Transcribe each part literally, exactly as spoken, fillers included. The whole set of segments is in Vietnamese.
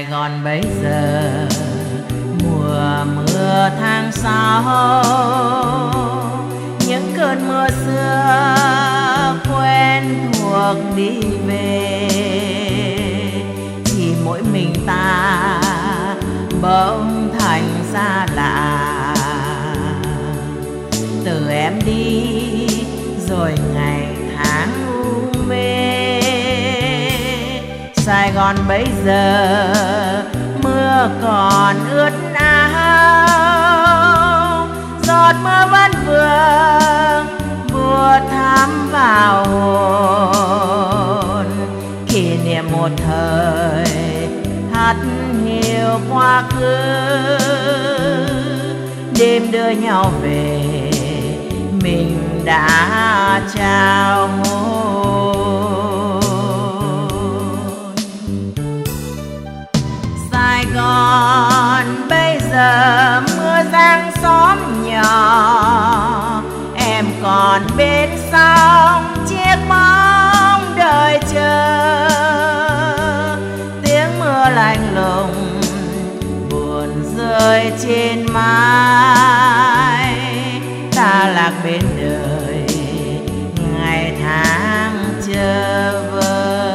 Sài Gòn bây giờ mùa mưa tháng sáu, những cơn mưa xưa quen thuộc đi về, chỉ mỗi mình ta bỗng thành xa lạ. Từ em đi rồi ngày tháng u mê, Sài Gòn bây giờ mưa còn ướt áo, giọt mưa vẫn vương bùa thắm vào hồn, kỷ niệm một thời hắt hiu quá khứ. Đêm đưa nhau về mình đã trao hôn. Sài Gòn bây giờ mưa giăng xóm nhỏ, em còn bên sông chiếc bóng đợi chờ. Tiếng mưa lạnh lùng buồn rơi trên mái, ta lạc bên đời ngày tháng chờ vơ.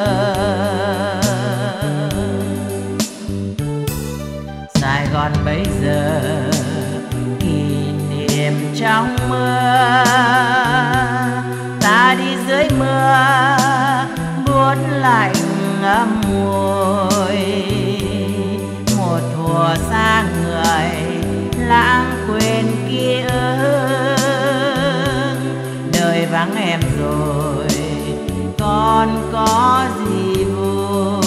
Sài Gòn bây giờ kỷ niệm trong mưa, ta đi dưới mưa buốt lạnh ấm môi. Một thuở xa người lãng quên ký ức, đời vắng em rồi còn có gì vui.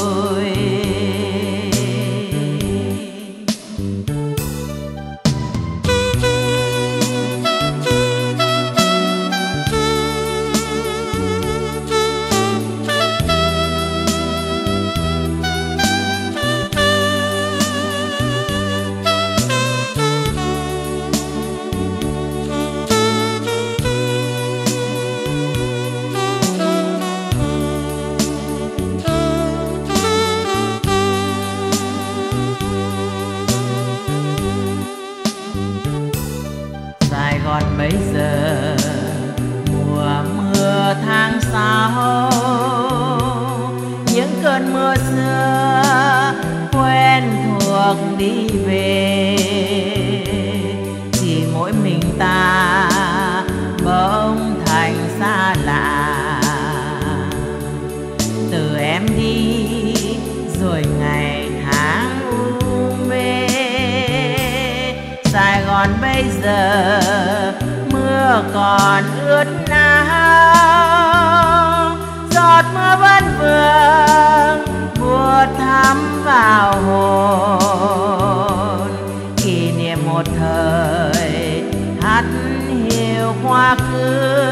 Sài Gòn bây giờ mùa mưa tháng sáu, những cơn mưa xưa quen thuộc đi về, chỉ mỗi mình ta bỗng thành xa lạ. Từ em đi rồi ngày tháng u mê, Sài Gòn bây giờ mưa còn ướt áo, giọt mưa vẫn vương buốt thắm vào hồn, kỷ niệm một thời hắt hiu quá khứ.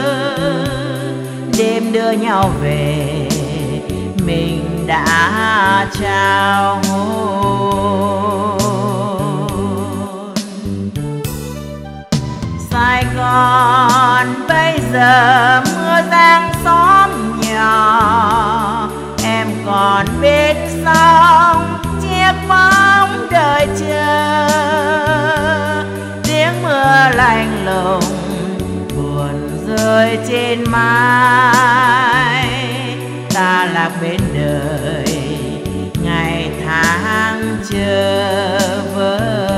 Đêm đưa nhau về mình đã trao hôn. Sài Gòn bây giờ mưa giăng xóm nhỏ, em còn bên sông chiếc bóng đợi chờ. Tiếng mưa lạnh lùng buồn rơi trên mái, ta lạc bên đời ngày tháng chờ vơ.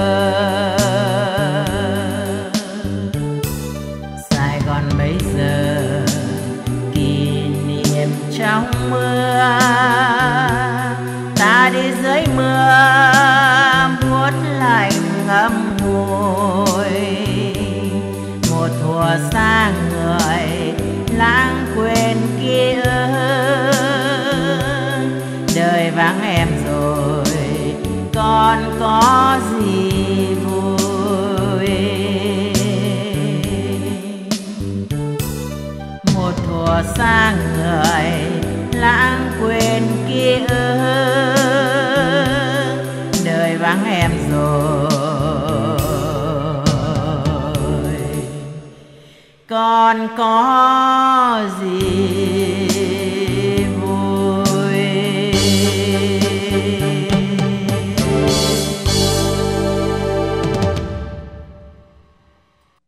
Sài Gòn bây giờ kỷ niệm trong mưa, ta đi dưới mưa buốt lạnh ngậm ngùi. Một thuở xa người lãng quên ký ức, đời vắng em rồi còn có gì vui. Một thuở xa người lãng quên ký ức, đời vắng em rồi còn có gì